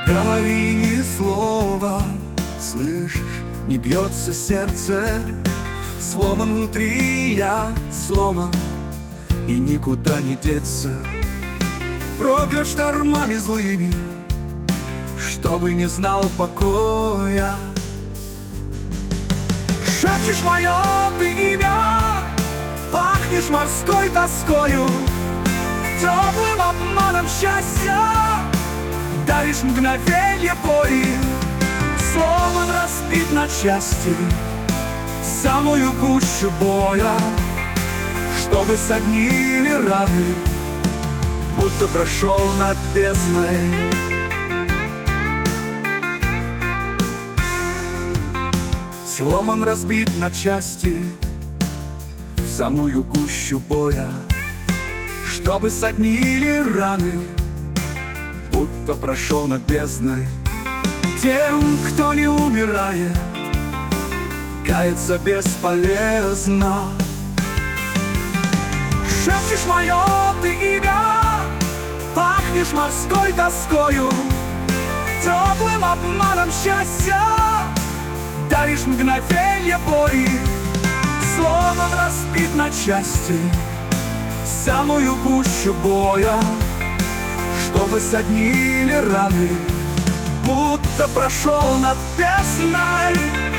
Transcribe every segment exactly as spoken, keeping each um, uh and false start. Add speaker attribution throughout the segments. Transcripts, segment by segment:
Speaker 1: говори ни слова, слышишь, не бьется сердце. Сломан внутри я, сломан, и никуда не деться. Проклят штормами злыми, чтобы не знал покоя. Шепчешь мое ты имя, пахнешь морской тоскою, теплым обманом счастья даришь мгновенье боли. Сломан, разбит на части, в самую гущу боя, чтобы согнили раны, будто прошел над бездной. Сломан, разбит на части, в самую гущу боя, чтобы согнили раны, будто прошел над бездной. Тем, кто не умирает, каяться бесполезно. Шепчешь мое ты имя, пахнешь морской тоскою, теплым обманом счастья даришь мгновенье боли. Сломан, разбит на части, в самую гущу боя, чтобы согнили раны, будто прошел над бездной.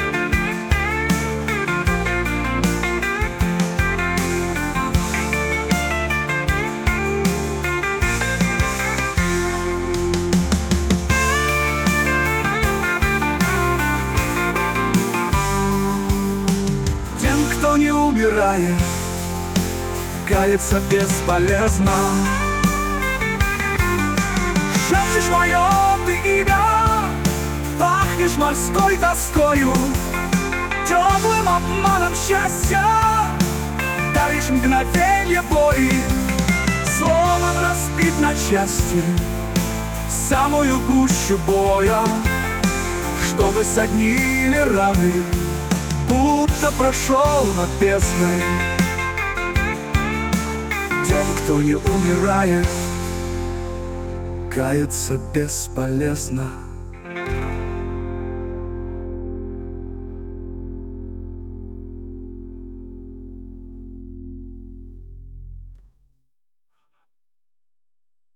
Speaker 1: Тем, кто не умирает, каяться бесполезно. Шепчешь мое ты имя, пахнешь морской тоскою, теплым обманом счастья даришь мгновенье боли. Сломан, разбит на части, в самую гущу боя, чтобы согнили раны, будто прошел над бездной. Тем, кто не умирает, каяться бесполезно.